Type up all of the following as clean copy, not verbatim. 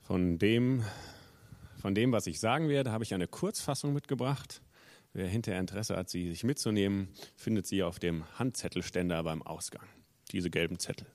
Von dem, was ich sagen werde, habe ich eine Kurzfassung mitgebracht. Wer hinterher Interesse hat, sie sich mitzunehmen, findet sie auf dem Handzettelständer beim Ausgang. Diese gelben Zettel.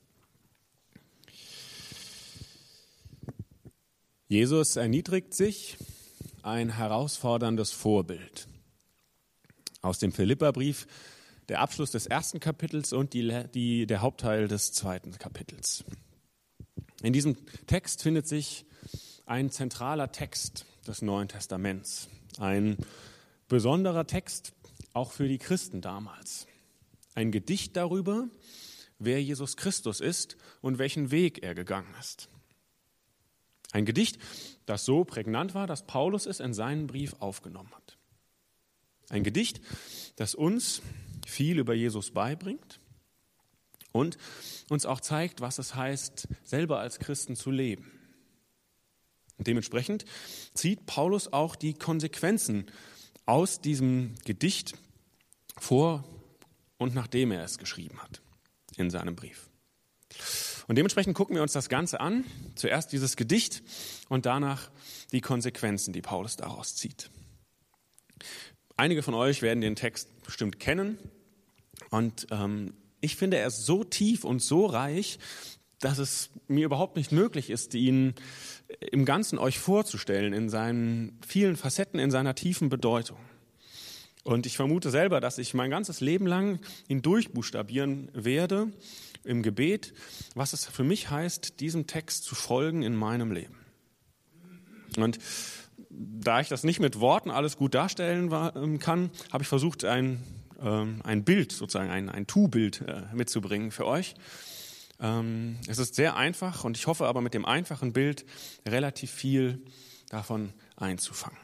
Jesus erniedrigt sich, ein herausforderndes Vorbild. Aus dem Philipperbrief, der Abschluss des 1. Kapitels und der Hauptteil des 2. Kapitels. In diesem Text findet sich ein zentraler Text des Neuen Testaments. Ein besonderer Text auch für die Christen damals. Ein Gedicht darüber, wer Jesus Christus ist und welchen Weg er gegangen ist. Ein Gedicht, das so prägnant war, dass Paulus es in seinen Brief aufgenommen hat. Ein Gedicht, das uns viel über Jesus beibringt und uns auch zeigt, was es heißt, selber als Christen zu leben. Und dementsprechend zieht Paulus auch die Konsequenzen aus diesem Gedicht vor und nachdem er es geschrieben hat in seinem Brief. Und dementsprechend gucken wir uns das Ganze an. Zuerst dieses Gedicht und danach die Konsequenzen, die Paulus daraus zieht. Einige von euch werden den Text bestimmt kennen. Und ich finde, er ist so tief und so reich, dass es mir überhaupt nicht möglich ist, ihn im Ganzen euch vorzustellen, in seinen vielen Facetten, in seiner tiefen Bedeutung. Und ich vermute selber, dass ich mein ganzes Leben lang ihn durchbuchstabieren werde im Gebet, was es für mich heißt, diesem Text zu folgen in meinem Leben. Und da ich das nicht mit Worten alles gut darstellen kann, habe ich versucht, ein Bild, sozusagen ein Tu-Bild mitzubringen für euch. Es ist sehr einfach und ich hoffe aber mit dem einfachen Bild relativ viel davon einzufangen.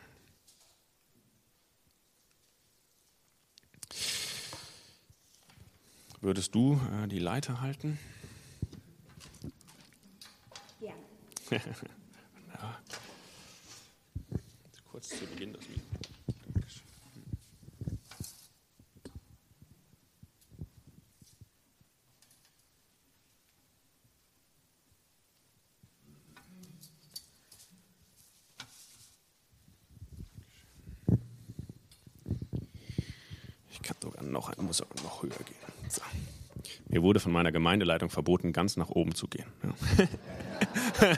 Würdest du die Leiter halten? Ja. Ja. Kurz zu Beginn das Lied. Muss sogar noch höher gehen. So. Mir wurde von meiner Gemeindeleitung verboten, ganz nach oben zu gehen. Ja.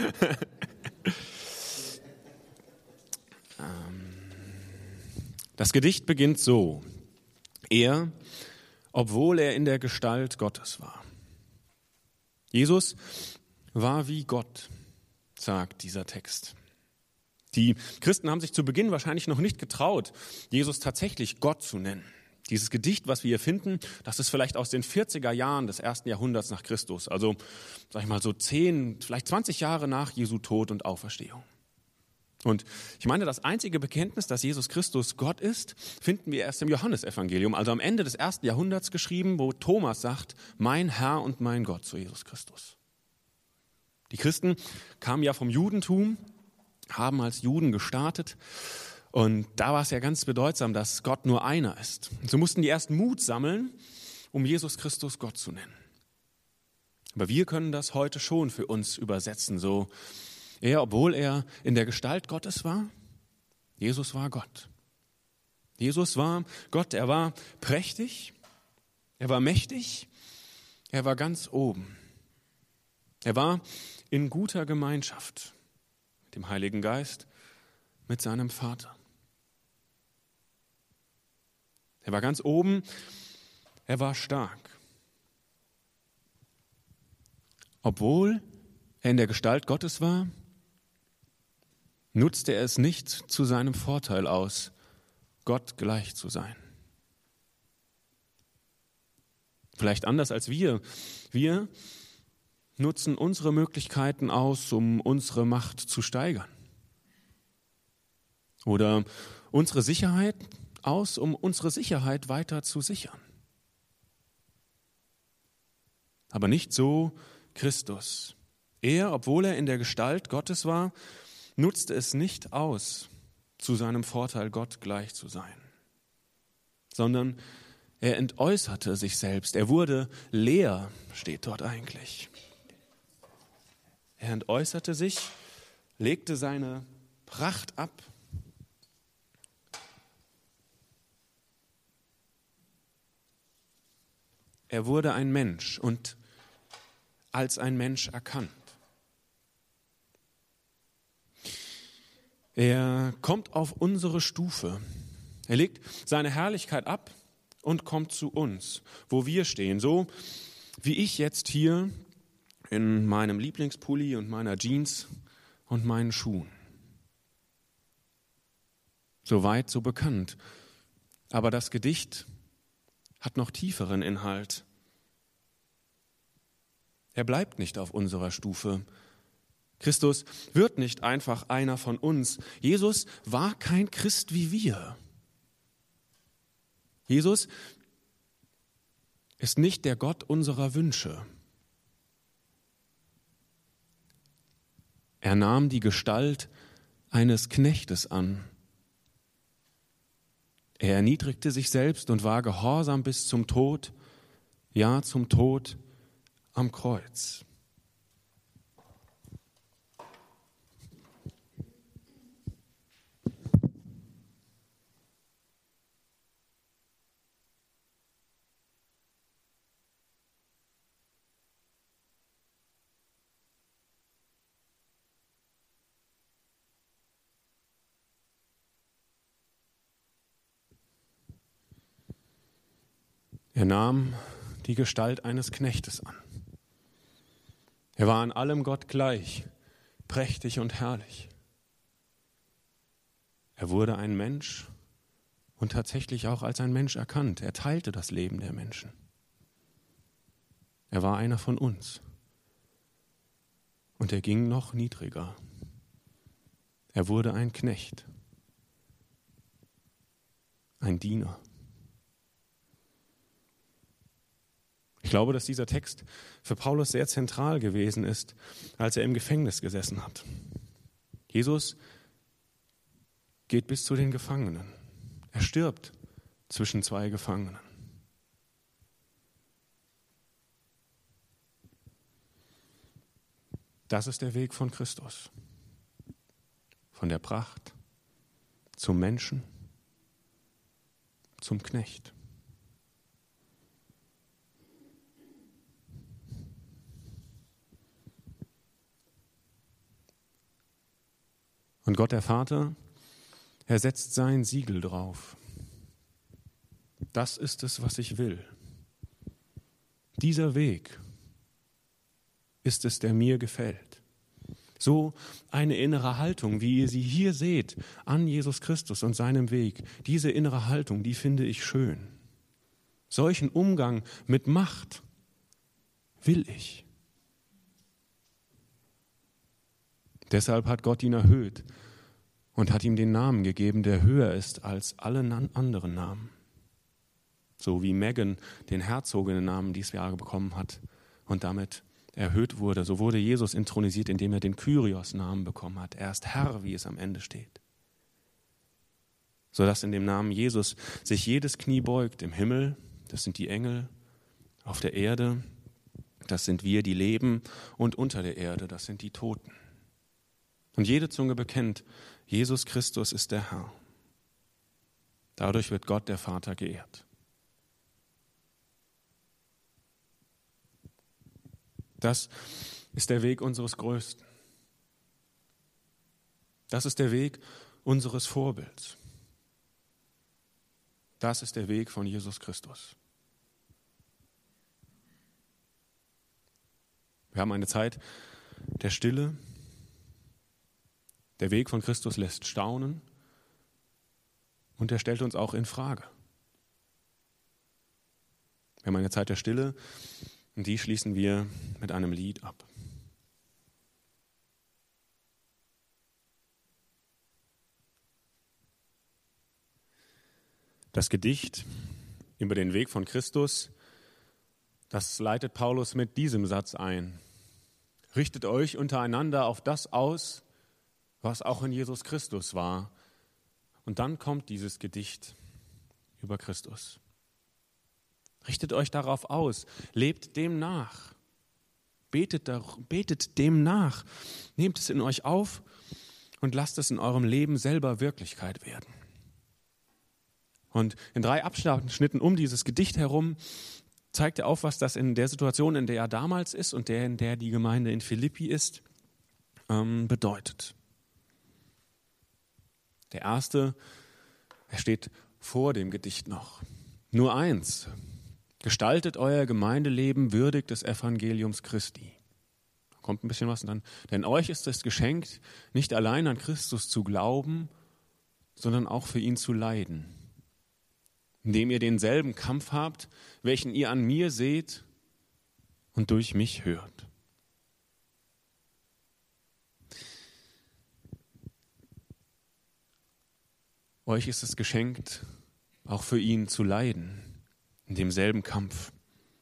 Das Gedicht beginnt so. Er, obwohl er in der Gestalt Gottes war. Jesus war wie Gott, sagt dieser Text. Die Christen haben sich zu Beginn wahrscheinlich noch nicht getraut, Jesus tatsächlich Gott zu nennen. Dieses Gedicht, was wir hier finden, das ist vielleicht aus den 40er Jahren des 1. Jahrhunderts nach Christus. Also, sag ich mal, so 10, vielleicht 20 Jahre nach Jesu Tod und Auferstehung. Und ich meine, das einzige Bekenntnis, dass Jesus Christus Gott ist, finden wir erst im Johannesevangelium, also am Ende des 1. Jahrhunderts geschrieben, wo Thomas sagt, mein Herr und mein Gott zu Jesus Christus. Die Christen kamen ja vom Judentum, haben als Juden gestartet. Und da war es ja ganz bedeutsam, dass Gott nur einer ist. Und so mussten die erst Mut sammeln, um Jesus Christus Gott zu nennen. Aber wir können das heute schon für uns übersetzen. So, obwohl er in der Gestalt Gottes war, Jesus war Gott. Jesus war Gott, er war prächtig, er war mächtig, er war ganz oben. Er war in guter Gemeinschaft mit dem Heiligen Geist, mit seinem Vater. Er war ganz oben, er war stark. Obwohl er in der Gestalt Gottes war, nutzte er es nicht zu seinem Vorteil aus, Gott gleich zu sein. Vielleicht anders als wir. Wir nutzen unsere Möglichkeiten aus, um unsere Macht zu steigern. Oder unsere Sicherheit aus, um unsere Sicherheit weiter zu sichern. Aber nicht so Christus. Er, obwohl er in der Gestalt Gottes war, nutzte es nicht aus, zu seinem Vorteil Gott gleich zu sein, sondern er entäußerte sich selbst. Er wurde leer, steht dort eigentlich. Er entäußerte sich legte seine Pracht ab. Er wurde ein Mensch und als ein Mensch erkannt. Er kommt auf unsere Stufe. Er legt seine Herrlichkeit ab und kommt zu uns, wo wir stehen. So wie ich jetzt hier in meinem Lieblingspulli und meiner Jeans und meinen Schuhen. So weit, so bekannt. Aber das Gedicht hat noch tieferen Inhalt. Er bleibt nicht auf unserer Stufe. Christus wird nicht einfach einer von uns. Jesus war kein Christ wie wir. Jesus ist nicht der Gott unserer Wünsche. Er nahm die Gestalt eines Knechtes an. Er erniedrigte sich selbst und war gehorsam bis zum Tod, ja zum Tod am Kreuz. Er nahm die Gestalt eines Knechtes an. Er war in allem Gott gleich, prächtig und herrlich. Er wurde ein Mensch und tatsächlich auch als ein Mensch erkannt. Er teilte das Leben der Menschen. Er war einer von uns. Und er ging noch niedriger. Er wurde ein Knecht, ein Diener. Ich glaube, dass dieser Text für Paulus sehr zentral gewesen ist, als er im Gefängnis gesessen hat. Jesus geht bis zu den Gefangenen. Er stirbt zwischen zwei Gefangenen. Das ist der Weg von Christus. Von der Pracht zum Menschen, zum Knecht. Und Gott der Vater, er setzt sein Siegel drauf. Das ist es, was ich will. Dieser Weg ist es, der mir gefällt. So eine innere Haltung, wie ihr sie hier seht, an Jesus Christus und seinem Weg, diese innere Haltung, die finde ich schön. Solchen Umgang mit Macht will ich. Deshalb hat Gott ihn erhöht und hat ihm den Namen gegeben, der höher ist als alle anderen Namen. So wie Meghan den Herzoginnennamen dieses Jahr bekommen hat und damit erhöht wurde, so wurde Jesus intronisiert, indem er den Kyrios-Namen bekommen hat. Er ist Herr, wie es am Ende steht. Sodass in dem Namen Jesus sich jedes Knie beugt, im Himmel, das sind die Engel, auf der Erde, das sind wir, die leben, und unter der Erde, das sind die Toten. Und jede Zunge bekennt, Jesus Christus ist der Herr. Dadurch wird Gott, der Vater, geehrt. Das ist der Weg unseres Größten. Das ist der Weg unseres Vorbilds. Das ist der Weg von Jesus Christus. Wir haben eine Zeit der Stille. Der Weg von Christus lässt staunen und er stellt uns auch in Frage. Wir haben eine Zeit der Stille und die schließen wir mit einem Lied ab. Das Gedicht über den Weg von Christus, das leitet Paulus mit diesem Satz ein. Richtet euch untereinander auf das aus, was auch in Jesus Christus war. Und dann kommt dieses Gedicht über Christus. Richtet euch darauf aus, lebt dem nach. Betet dem nach. Nehmt es in euch auf und lasst es in eurem Leben selber Wirklichkeit werden. Und in 3 Abschnitten um dieses Gedicht herum zeigt er auf, was das in der Situation, in der er damals ist und in der die Gemeinde in Philippi ist, bedeutet. Der erste, er steht vor dem Gedicht noch. Nur eins: Gestaltet euer Gemeindeleben würdig des Evangeliums Christi. Da kommt ein bisschen was dann. Denn euch ist es geschenkt, nicht allein an Christus zu glauben, sondern auch für ihn zu leiden. Indem ihr denselben Kampf habt, welchen ihr an mir seht und durch mich hört. Euch ist es geschenkt, auch für ihn zu leiden, in demselben Kampf.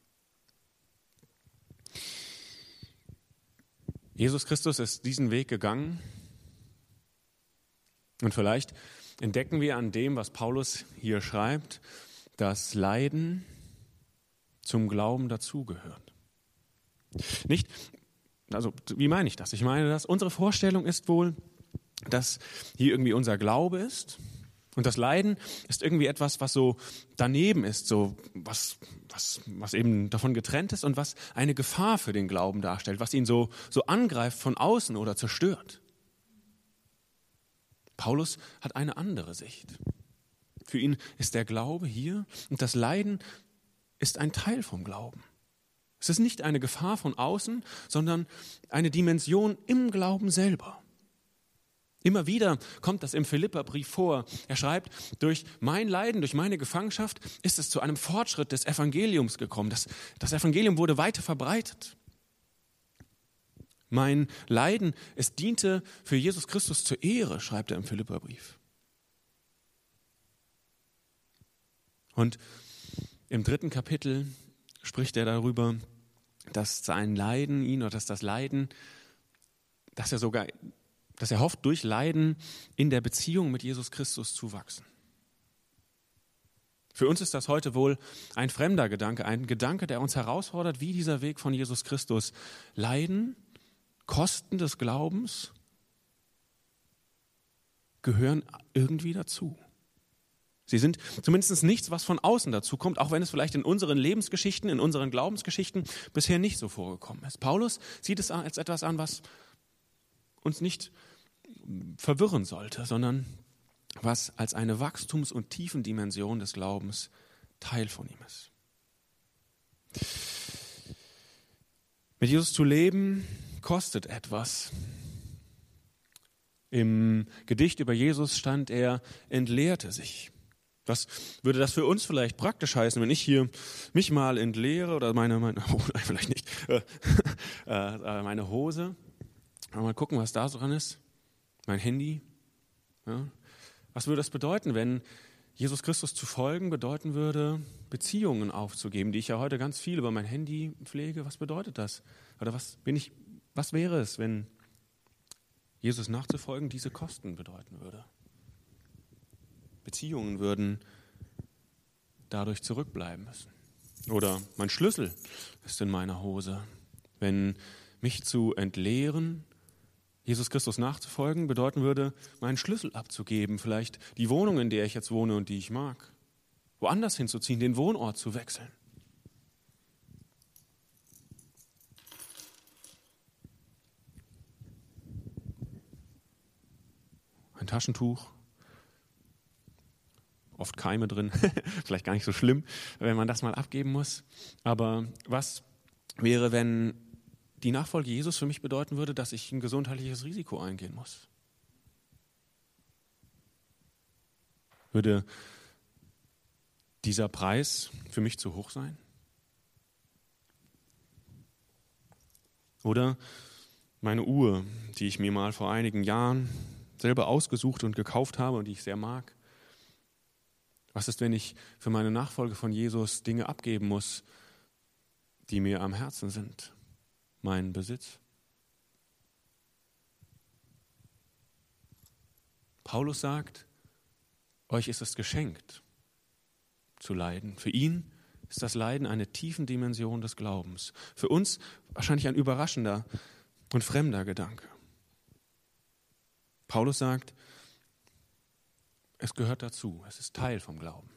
Jesus Christus ist diesen Weg gegangen und vielleicht entdecken wir an dem, was Paulus hier schreibt, dass Leiden zum Glauben dazugehört. Nicht, also wie meine ich das? Ich meine, dass unsere Vorstellung ist wohl, dass hier irgendwie unser Glaube ist und das Leiden ist irgendwie etwas, was so daneben ist, so was eben davon getrennt ist und was eine Gefahr für den Glauben darstellt, was ihn so angreift von außen oder zerstört. Paulus hat eine andere Sicht. Für ihn ist der Glaube hier und das Leiden ist ein Teil vom Glauben. Es ist nicht eine Gefahr von außen, sondern eine Dimension im Glauben selber. Immer wieder kommt das im Philipperbrief vor. Er schreibt, durch mein Leiden, durch meine Gefangenschaft ist es zu einem Fortschritt des Evangeliums gekommen. Das Evangelium wurde weiter verbreitet. Mein Leiden, es diente für Jesus Christus zur Ehre, schreibt er im Philipperbrief. Und im 3. Kapitel spricht er darüber, dass sein Leiden ihn oder dass das Leiden, dass er hofft, durch Leiden in der Beziehung mit Jesus Christus zu wachsen. Für uns ist das heute wohl ein fremder Gedanke, ein Gedanke, der uns herausfordert, wie dieser Weg von Jesus Christus. Leiden, Kosten des Glaubens gehören irgendwie dazu. Sie sind zumindest nichts, was von außen dazu kommt, auch wenn es vielleicht in unseren Lebensgeschichten, in unseren Glaubensgeschichten bisher nicht so vorgekommen ist. Paulus sieht es als etwas an, was uns nicht verwirren sollte, sondern was als eine Wachstums- und Tiefendimension des Glaubens Teil von ihm ist. Mit Jesus zu leben kostet etwas. Im Gedicht über Jesus stand, er entleerte sich. Was würde das für uns vielleicht praktisch heißen, wenn ich hier mich mal entleere oder vielleicht nicht, meine Hose. Mal gucken, was da so dran ist. Mein Handy. Ja. Was würde das bedeuten, wenn Jesus Christus zu folgen bedeuten würde, Beziehungen aufzugeben, die ich ja heute ganz viel über mein Handy pflege? Was bedeutet das? Oder was wäre es, wenn Jesus nachzufolgen diese Kosten bedeuten würde? Beziehungen würden dadurch zurückbleiben müssen. Oder mein Schlüssel ist in meiner Hose. Wenn mich zu entleeren, Jesus Christus nachzufolgen, bedeuten würde, meinen Schlüssel abzugeben, vielleicht die Wohnung, in der ich jetzt wohne und die ich mag, woanders hinzuziehen, den Wohnort zu wechseln. Ein Taschentuch, oft Keime drin, vielleicht gar nicht so schlimm, wenn man das mal abgeben muss. Aber was wäre, wenn die Nachfolge Jesus für mich bedeuten würde, dass ich ein gesundheitliches Risiko eingehen muss? Würde dieser Preis für mich zu hoch sein? Oder meine Uhr, die ich mir mal vor einigen Jahren selber ausgesucht und gekauft habe und die ich sehr mag. Was ist, wenn ich für meine Nachfolge von Jesus Dinge abgeben muss, die mir am Herzen sind? Mein Besitz? Paulus sagt, euch ist es geschenkt zu leiden. Für ihn ist das Leiden eine tiefen Dimension des Glaubens. Für uns wahrscheinlich ein überraschender und fremder Gedanke. Paulus sagt, es gehört dazu, es ist Teil vom Glauben.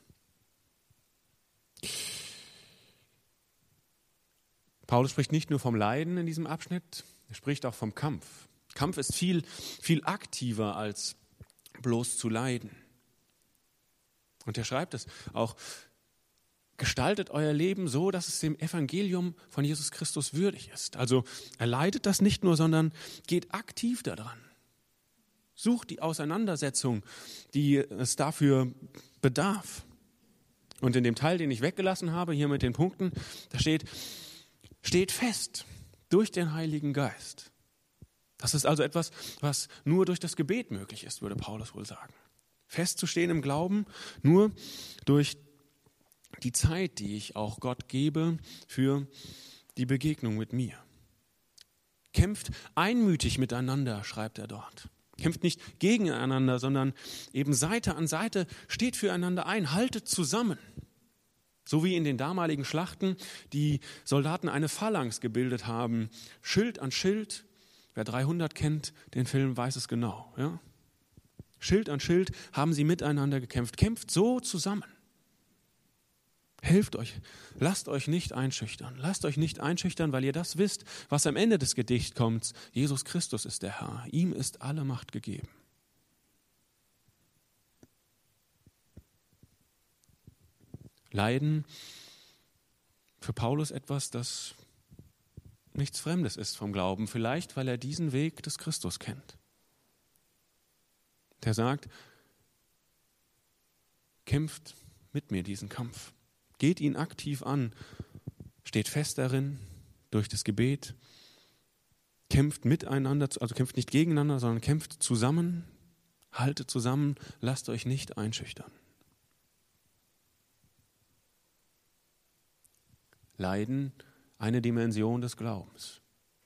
Paulus spricht nicht nur vom Leiden in diesem Abschnitt, er spricht auch vom Kampf. Kampf ist viel, viel aktiver als bloß zu leiden. Und er schreibt es auch, gestaltet euer Leben so, dass es dem Evangelium von Jesus Christus würdig ist. Also erleidet das nicht nur, sondern geht aktiv daran. Sucht die Auseinandersetzung, die es dafür bedarf. Und in dem Teil, den ich weggelassen habe, hier mit den Punkten, da steht fest durch den Heiligen Geist. Das ist also etwas, was nur durch das Gebet möglich ist, würde Paulus wohl sagen. Festzustehen im Glauben nur durch die Zeit, die ich auch Gott gebe für die Begegnung mit mir. Kämpft einmütig miteinander, schreibt er dort. Kämpft nicht gegeneinander, sondern eben Seite an Seite, steht füreinander ein, haltet zusammen. So wie in den damaligen Schlachten die Soldaten eine Phalanx gebildet haben, Schild an Schild. Wer 300 kennt, den Film weiß es genau. Ja? Schild an Schild haben sie miteinander gekämpft. Kämpft so zusammen. Helft euch, lasst euch nicht einschüchtern. Lasst euch nicht einschüchtern, weil ihr das wisst, was am Ende des Gedichts kommt. Jesus Christus ist der Herr. Ihm ist alle Macht gegeben. Leiden für Paulus etwas, das nichts Fremdes ist vom Glauben. Vielleicht, weil er diesen Weg des Christus kennt. Der sagt, kämpft mit mir diesen Kampf. Geht ihn aktiv an, steht fest darin, durch das Gebet, kämpft miteinander, also kämpft nicht gegeneinander, sondern kämpft zusammen, haltet zusammen, lasst euch nicht einschüchtern. Leiden, eine Dimension des Glaubens.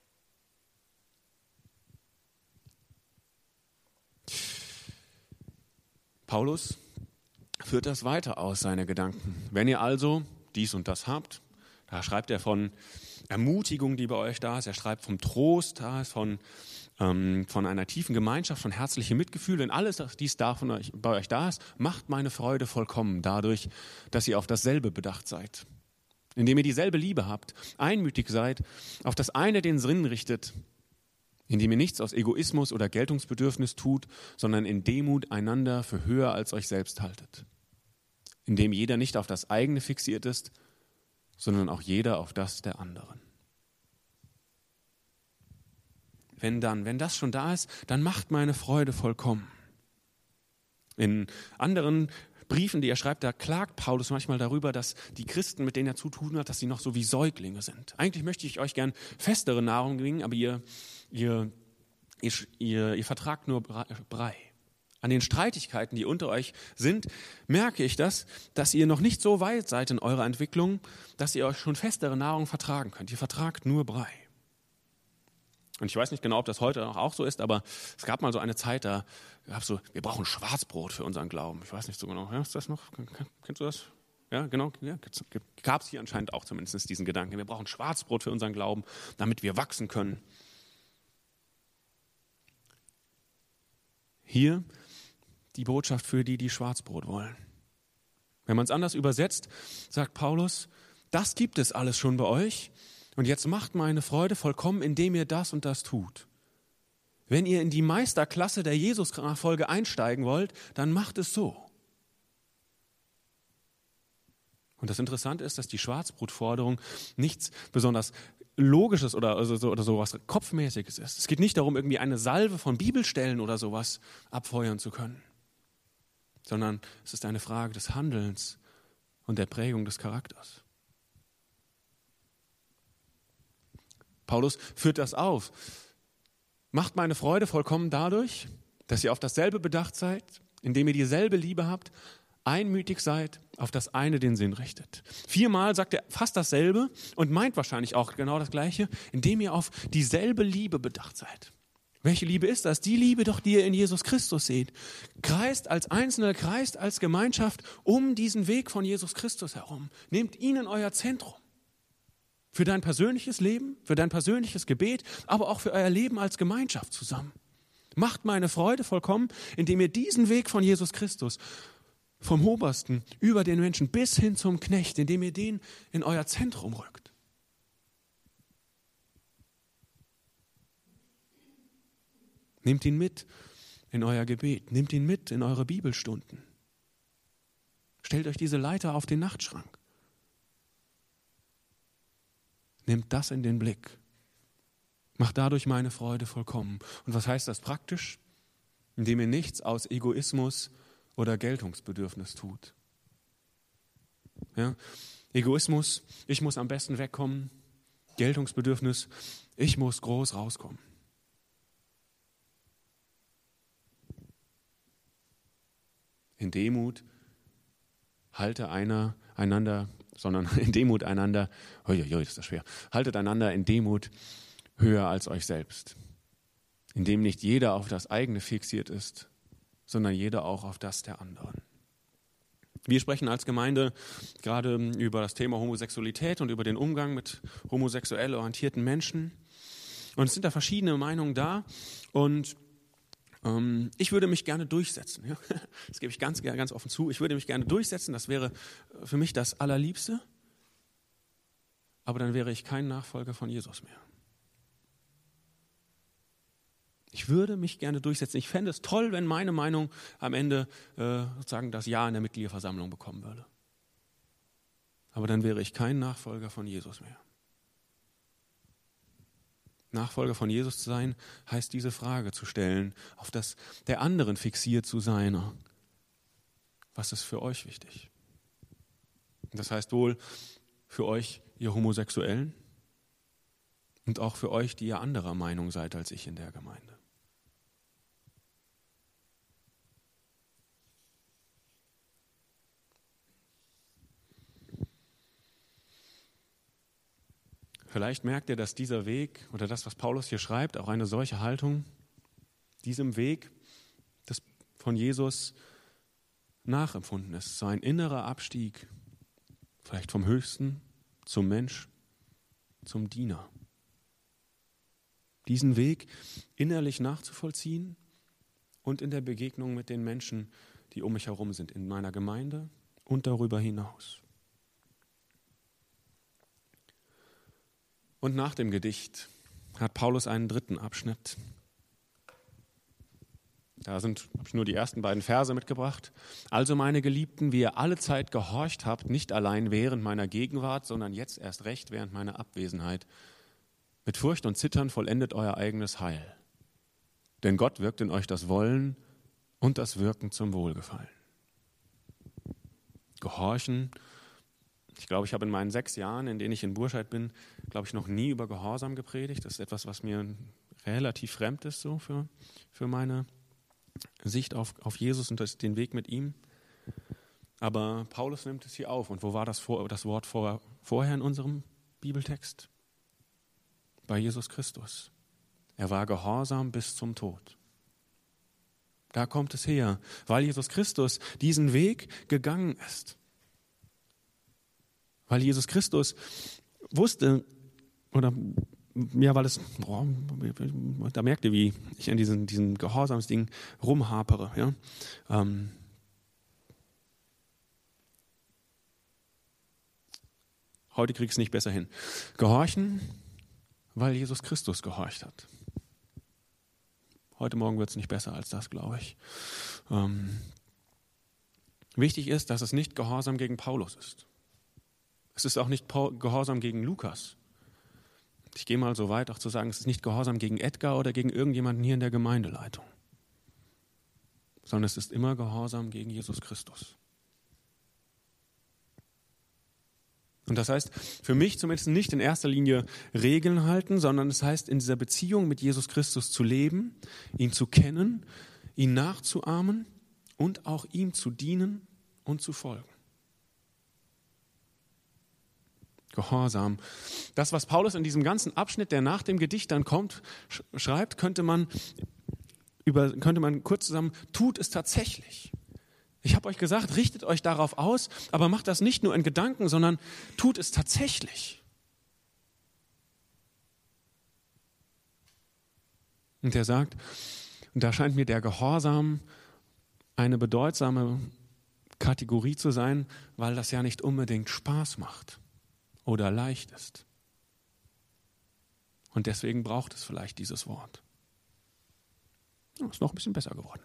Paulus führt das weiter aus, seine Gedanken. Wenn ihr also dies und das habt, da schreibt er von Ermutigung, die bei euch da ist, er schreibt vom Trost, von einer tiefen Gemeinschaft, von herzlichem Mitgefühl. Wenn alles dies bei euch da ist, macht meine Freude vollkommen dadurch, dass ihr auf dasselbe bedacht seid. Indem ihr dieselbe Liebe habt, einmütig seid, auf das eine den Sinn richtet, indem ihr nichts aus Egoismus oder Geltungsbedürfnis tut, sondern in Demut einander für höher als euch selbst haltet. Indem jeder nicht auf das eigene fixiert ist, sondern auch jeder auf das der anderen. Wenn das schon da ist, dann macht meine Freude vollkommen. In anderen Briefen, die er schreibt, da klagt Paulus manchmal darüber, dass die Christen, mit denen er zu tun hat, dass sie noch so wie Säuglinge sind. Eigentlich möchte ich euch gern festere Nahrung bringen, aber ihr vertragt nur Brei. An den Streitigkeiten, die unter euch sind, merke ich das, dass ihr noch nicht so weit seid in eurer Entwicklung, dass ihr euch schon festere Nahrung vertragen könnt. Ihr vertragt nur Brei. Und ich weiß nicht genau, ob das heute auch so ist, aber es gab mal so eine Zeit, da gab es so, wir brauchen Schwarzbrot für unseren Glauben. Ich weiß nicht so genau, ja, ist das noch? Kennst du das? Ja, genau. Ja, gab es hier anscheinend auch zumindest diesen Gedanken. Wir brauchen Schwarzbrot für unseren Glauben, damit wir wachsen können. Hier die Botschaft für die Schwarzbrot wollen. Wenn man es anders übersetzt, sagt Paulus, das gibt es alles schon bei euch. Und jetzt macht meine Freude vollkommen, indem ihr das und das tut. Wenn ihr in die Meisterklasse der Jesus-Nachfolge einsteigen wollt, dann macht es so. Und das Interessante ist, dass die Schwarzbrotforderung nichts besonders Logisches oder sowas Kopfmäßiges ist. Es geht nicht darum, irgendwie eine Salve von Bibelstellen oder sowas abfeuern zu können, sondern es ist eine Frage des Handelns und der Prägung des Charakters. Paulus führt das auf. Macht meine Freude vollkommen dadurch, dass ihr auf dasselbe bedacht seid, indem ihr dieselbe Liebe habt, einmütig seid, auf das eine den Sinn richtet. 4-mal sagt er fast dasselbe und meint wahrscheinlich auch genau das Gleiche, indem ihr auf dieselbe Liebe bedacht seid. Welche Liebe ist das? Die Liebe doch, die ihr in Jesus Christus seht. Kreist als Einzelne, kreist als Gemeinschaft um diesen Weg von Jesus Christus herum. Nehmt ihn in euer Zentrum. Für dein persönliches Leben, für dein persönliches Gebet, aber auch für euer Leben als Gemeinschaft zusammen. Macht meine Freude vollkommen, indem ihr diesen Weg von Jesus Christus vom Obersten über den Menschen bis hin zum Knecht, indem ihr den in euer Zentrum rückt. Nehmt ihn mit in euer Gebet, nehmt ihn mit in eure Bibelstunden. Stellt euch diese Leiter auf den Nachtschrank. Nehmt das in den Blick. Macht dadurch meine Freude vollkommen. Und was heißt das praktisch? Indem ihr nichts aus Egoismus oder Geltungsbedürfnis tut. Ja? Egoismus, ich muss am besten wegkommen. Geltungsbedürfnis, ich muss groß rauskommen. In Demut haltet einander, ist das schwer, haltet einander in Demut höher als euch selbst, indem nicht jeder auf das eigene fixiert ist, sondern jeder auch auf das der anderen. Wir sprechen als Gemeinde gerade über das Thema Homosexualität und über den Umgang mit homosexuell orientierten Menschen. Und es sind da verschiedene Meinungen da und ich würde mich gerne durchsetzen. Ja? Das gebe ich ganz offen zu. Ich würde mich gerne durchsetzen. Das wäre für mich das Allerliebste. Aber dann wäre ich kein Nachfolger von Jesus mehr. Ich würde mich gerne durchsetzen. Ich fände es toll, wenn meine Meinung am Ende sozusagen das Ja in der Mitgliederversammlung bekommen würde. Aber dann wäre ich kein Nachfolger von Jesus mehr. Nachfolger von Jesus zu sein, heißt diese Frage zu stellen, auf das der anderen fixiert zu sein. Was ist für euch wichtig? Das heißt wohl für euch, ihr Homosexuellen, und auch für euch, die ihr anderer Meinung seid als ich in der Gemeinde. Vielleicht merkt ihr, dass dieser Weg oder das, was Paulus hier schreibt, auch eine solche Haltung, diesem Weg des von Jesus nachempfunden ist. So ein innerer Abstieg, vielleicht vom Höchsten zum Mensch, zum Diener. Diesen Weg innerlich nachzuvollziehen und in der Begegnung mit den Menschen, die um mich herum sind, in meiner Gemeinde und darüber hinaus. Und nach dem Gedicht hat Paulus einen dritten Abschnitt. Da habe ich nur die ersten beiden Verse mitgebracht. Also meine Geliebten, wie ihr alle Zeit gehorcht habt, nicht allein während meiner Gegenwart, sondern jetzt erst recht während meiner Abwesenheit. Mit Furcht und Zittern vollendet euer eigenes Heil. Denn Gott wirkt in euch das Wollen und das Wirken zum Wohlgefallen. Gehorchen. Ich glaube, ich habe in meinen 6 Jahren, in denen ich in Burscheid bin, glaube ich, noch nie über Gehorsam gepredigt. Das ist etwas, was mir relativ fremd ist, so für meine Sicht auf Jesus und den Weg mit ihm. Aber Paulus nimmt es hier auf. Und wo war das Wort vorher in unserem Bibeltext? Bei Jesus Christus. Er war gehorsam bis zum Tod. Da kommt es her, weil Jesus Christus diesen Weg gegangen ist. Weil Jesus Christus wusste, da merkt ihr, wie ich an diesen Gehorsamsding rumhapere. Ja? Heute krieg ich es nicht besser hin. Gehorchen, weil Jesus Christus gehorcht hat. Heute Morgen wird es nicht besser als das, glaube ich. Wichtig ist, dass es nicht Gehorsam gegen Paulus ist. Es ist auch nicht Gehorsam gegen Lukas. Ich gehe mal so weit, auch zu sagen, es ist nicht Gehorsam gegen Edgar oder gegen irgendjemanden hier in der Gemeindeleitung. Sondern es ist immer Gehorsam gegen Jesus Christus. Und das heißt, für mich zumindest nicht in erster Linie Regeln halten, sondern es heißt, in dieser Beziehung mit Jesus Christus zu leben, ihn zu kennen, ihn nachzuahmen und auch ihm zu dienen und zu folgen. Gehorsam. Das, was Paulus in diesem ganzen Abschnitt, der nach dem Gedicht dann kommt, schreibt, könnte man kurz zusammen, tut es tatsächlich. Ich habe euch gesagt, richtet euch darauf aus, aber macht das nicht nur in Gedanken, sondern tut es tatsächlich. Und er sagt, und da scheint mir der Gehorsam eine bedeutsame Kategorie zu sein, weil das ja nicht unbedingt Spaß macht oder leicht ist. Und deswegen braucht es vielleicht dieses Wort. Ist noch ein bisschen besser geworden.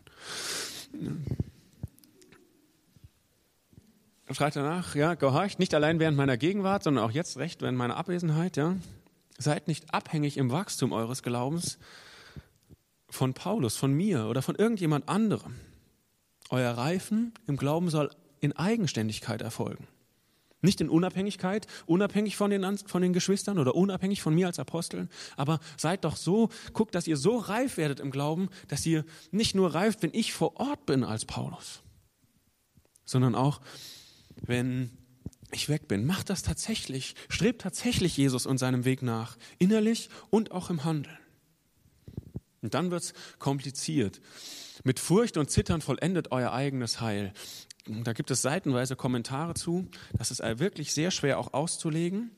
Schreit danach, ja, gehorcht nicht allein während meiner Gegenwart, sondern auch jetzt recht während meiner Abwesenheit. Ja. Seid nicht abhängig im Wachstum eures Glaubens von Paulus, von mir oder von irgendjemand anderem. Euer Reifen im Glauben soll in Eigenständigkeit erfolgen. Nicht in Unabhängigkeit, unabhängig von den Geschwistern oder unabhängig von mir als Aposteln, aber seid doch so, guckt, dass ihr so reif werdet im Glauben, dass ihr nicht nur reift, wenn ich vor Ort bin als Paulus, sondern auch, wenn ich weg bin. Macht das tatsächlich, strebt tatsächlich Jesus und seinem Weg nach, innerlich und auch im Handeln. Und dann wird es kompliziert. Mit Furcht und Zittern vollendet euer eigenes Heil. Da gibt es seitenweise Kommentare zu. Das ist wirklich sehr schwer auch auszulegen.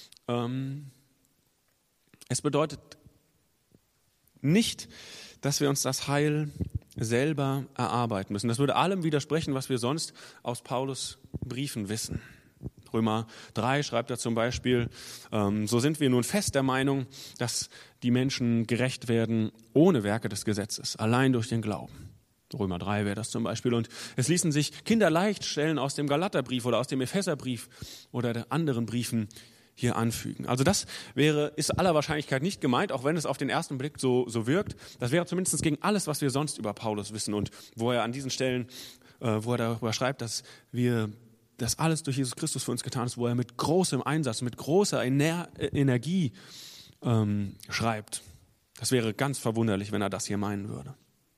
Es bedeutet nicht, dass wir uns das Heil selber erarbeiten müssen. Das würde allem widersprechen, was wir sonst aus Paulus Briefen wissen. Römer 3 schreibt er zum Beispiel, so sind wir nun fest der Meinung, dass die Menschen gerecht werden ohne Werke des Gesetzes, allein durch den Glauben. Römer 3 wäre das zum Beispiel. Und es ließen sich kinderleicht Stellen aus dem Galaterbrief oder aus dem Epheserbrief oder der anderen Briefen hier anfügen. Also das ist aller Wahrscheinlichkeit nicht gemeint, auch wenn es auf den ersten Blick so wirkt. Das wäre zumindest gegen alles, was wir sonst über Paulus wissen und wo er an diesen Stellen, wo er darüber schreibt, dass alles durch Jesus Christus für uns getan ist, wo er mit großem Einsatz, mit großer Energie schreibt. Das wäre ganz verwunderlich, wenn er das hier meinen würde.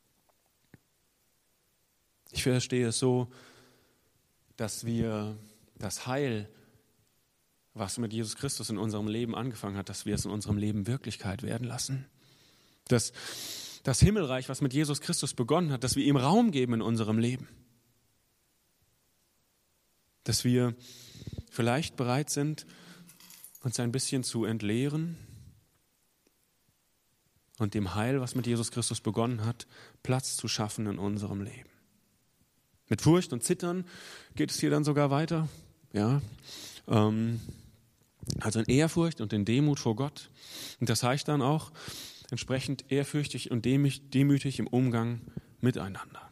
Ich verstehe es so, dass wir das Heil, was mit Jesus Christus in unserem Leben angefangen hat, dass wir es in unserem Leben Wirklichkeit werden lassen. Dass das Himmelreich, was mit Jesus Christus begonnen hat, dass wir ihm Raum geben in unserem Leben. Dass wir vielleicht bereit sind, uns ein bisschen zu entleeren und dem Heil, was mit Jesus Christus begonnen hat, Platz zu schaffen in unserem Leben. Mit Furcht und Zittern geht es hier dann sogar weiter. Ja, also in Ehrfurcht und in Demut vor Gott. Und das heißt dann auch entsprechend ehrfürchtig und demütig im Umgang miteinander.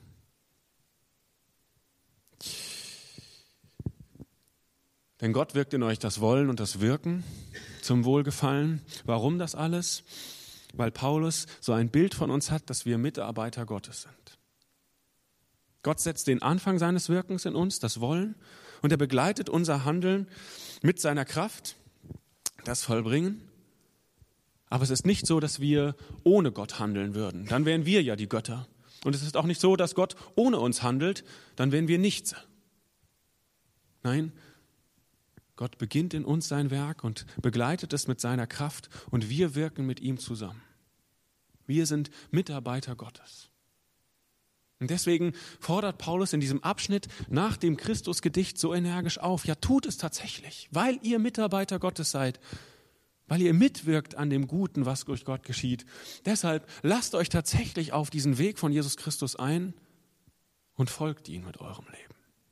Denn Gott wirkt in euch das Wollen und das Wirken zum Wohlgefallen. Warum das alles? Weil Paulus so ein Bild von uns hat, dass wir Mitarbeiter Gottes sind. Gott setzt den Anfang seines Wirkens in uns, das Wollen, und er begleitet unser Handeln mit seiner Kraft, das Vollbringen. Aber es ist nicht so, dass wir ohne Gott handeln würden. Dann wären wir ja die Götter. Und es ist auch nicht so, dass Gott ohne uns handelt, dann wären wir nichts. Nein, Gott beginnt in uns sein Werk und begleitet es mit seiner Kraft und wir wirken mit ihm zusammen. Wir sind Mitarbeiter Gottes. Und deswegen fordert Paulus in diesem Abschnitt nach dem Christusgedicht so energisch auf, ja, tut es tatsächlich, weil ihr Mitarbeiter Gottes seid, weil ihr mitwirkt an dem Guten, was durch Gott geschieht. Deshalb lasst euch tatsächlich auf diesen Weg von Jesus Christus ein und folgt ihm mit eurem Leben.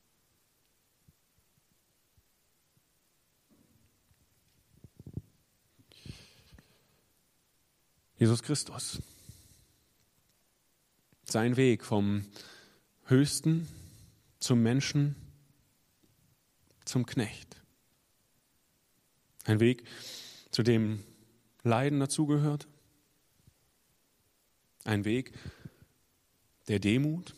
Jesus Christus. Sein Weg vom Höchsten zum Menschen, zum Knecht. Ein Weg, zu dem Leiden dazugehört. Ein Weg der Demut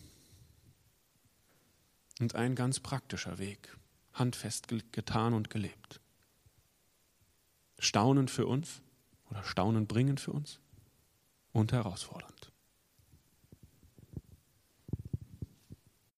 und ein ganz praktischer Weg, handfest getan und gelebt. Staunend für uns oder staunend bringend für uns und herausfordernd.